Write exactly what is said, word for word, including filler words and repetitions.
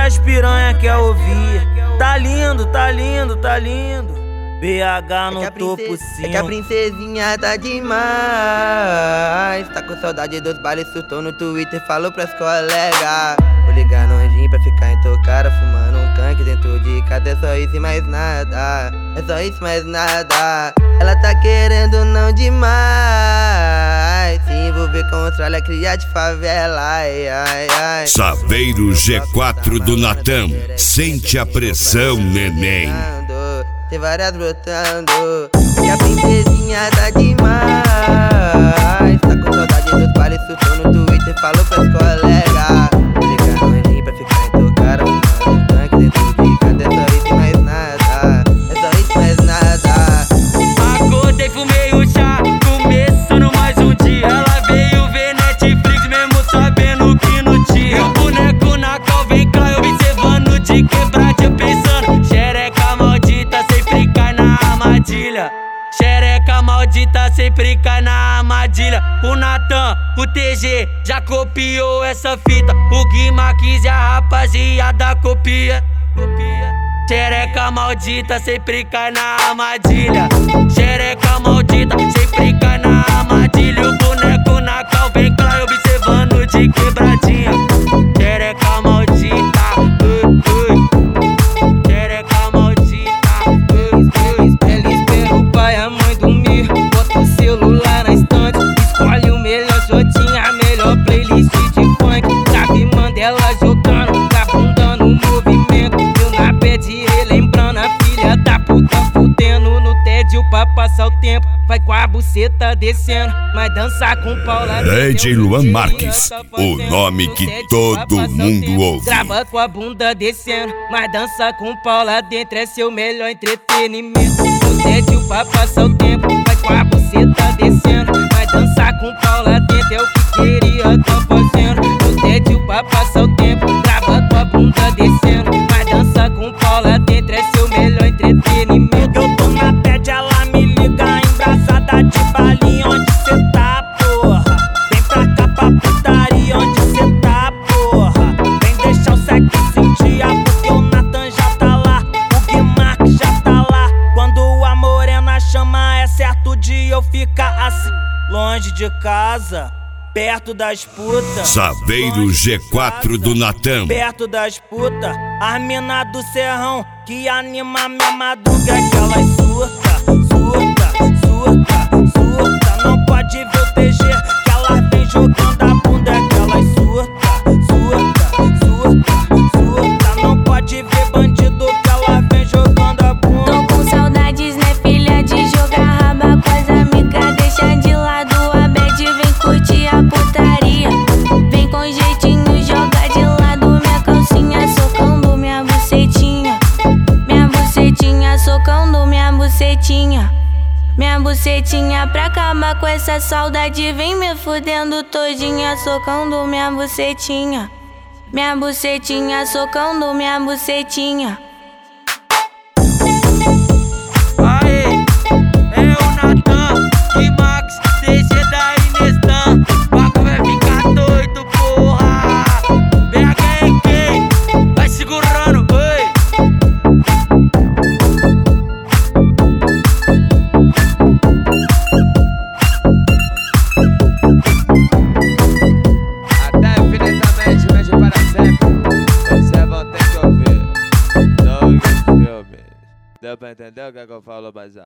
as piranha quer ouvir. Tá lindo, tá lindo, tá lindo. B H no é topo cinco. É que a princesinha tá demais. Tá com saudade dos bailes, surtou no Twitter, falou pras colegas. Vou ligar no anjinho pra ficar intocada, fumando um canque dentro de casa. É só isso e mais nada. É só isso e mais nada. Ela tá querendo não demais. Se envolver com os tralha, cria de favela. Ai, ai, ai. Saveiro G quatro do Natan. Sente a pressão, neném. Tem várias brotando. E a princesinha tá demais. Tá com saudade dos bailes, surtou no Twitter, falou pras colegas. Vou ligar no anjinho pra ficar intocada, fumando um tanque dentro de casa. É só isso e mais nada. É só isso e mais nada. Acordei, fumei o chá, começando mais um dia. Ela veio ver Netflix, mesmo sabendo que não tinha. O boneco na cal, vem cá, observando de quebrade, eu pensando. Xereca maldita sempre cai na armadilha. Xereca maldita sempre cai na armadilha. O Natan, o T G já copiou essa fita. O Guimarães e a rapaziada copia. Xereca maldita sempre cai na armadilha. Xereca maldita sempre cai na armadilha. O boneco na cal, vem claro, observando de quebradinha. Xereca maldita, ui, ui. Xereca maldita, ui, ui. Ela espera o pai e a mãe dormir, bota o celular na estante, escolhe o melhor jotinha, a melhor playlist de funk. Sabe, Mandela jogando, tá bunda no movimento. Eu na bed relembrando a filha da puta, fudendo no tédio pra passar o tempo. Vai com a buceta descendo, mas dança com Paula. D J Luan Marques, o nome que todo mundo ouve. Grava com a bunda descendo, mas dança com Paula dentro, é seu melhor entretenimento. No tédio pra passar o tempo, vai com a buceta descendo, mas dança com Paula dentro, é o que queria, tá fazendo. No tédio pra passar o tempo, grava com a bunda descendo, mas dança com Paula dentro, é seu melhor entretenimento. Eu tô na bad, ela me liga embraçada de balinha. Onde cê tá, porra? Vem pra cá pra putaria. Onde cê tá, porra? Vem deixar o sexo sentir, porque o Natan já tá lá, o Guimarães já tá lá. Quando a morena chama, é certo de eu ficar assim, longe de casa, perto das putas. Saveiro G quatro do Natan. Perto das putas, as mina do serrão que anima minha madruga, é que elas surta, surta, surta, surta. Não pode ver o T G, que elas vem jogando a bunda, é que elas surta, surta, surta, surta. Não pode ver bandido, que elas vem jogando a bunda. Tô com saudades, né, filha, de jogar raba com as amigas. Deixa de lado a bad, vem curtir a putaria. Vem com jeitinho, joga de lado minha calcinha, socando minha bucetinha. Minha bucetinha, socando minha bucetinha. Minha bucetinha pra acabar com essa saudade, vem me fudendo todinha, socando minha bucetinha. Minha bucetinha, socando minha bucetinha. Aê, é o Natan, Guimarães, T G da Inestan. O bagulho vai ficar doido, porra. B H é quem? Vai segurando, oi. Até infinitamente, mente para sempre. Você vão ter que ouvir. Não filme. Deu pra entender o que, é que eu falo, bazar?